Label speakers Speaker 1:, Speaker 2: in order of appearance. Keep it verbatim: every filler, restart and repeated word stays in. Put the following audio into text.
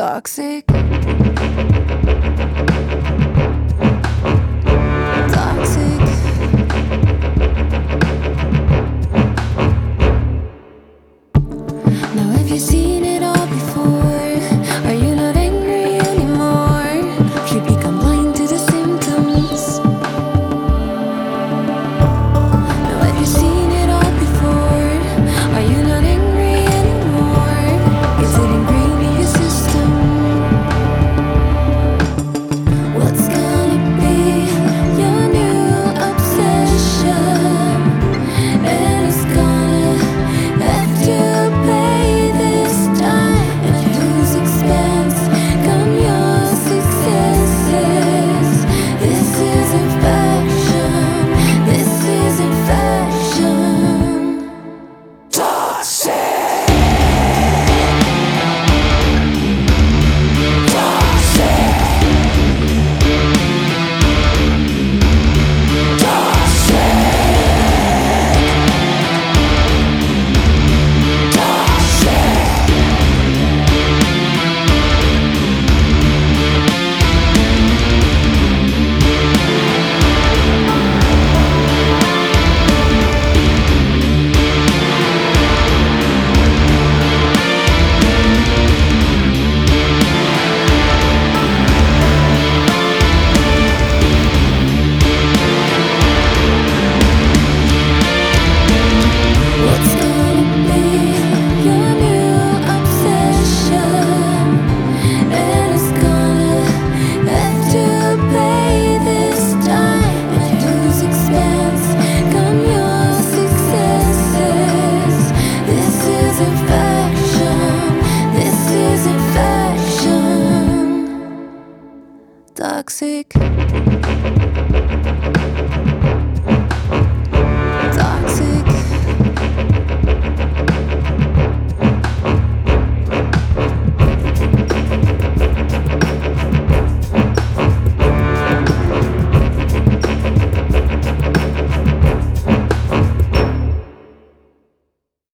Speaker 1: Toxic. Toxic. Now have you seen it all before? Are you not angry anymore? You become blind to the symptoms. Now have you seen it all before? Are you not angry anymore? Is it ingrained in your system? What's gonna be your new obsession? And it's gonna have to pay this time. At whose expense come your successes? This isn't fashion. This isn't fashion. Toxic. What's gonna be your new obsession? And it's gonna have to pay this time. At whose expense come your successes? This isn't fashion. This isn't fashion. Toxic.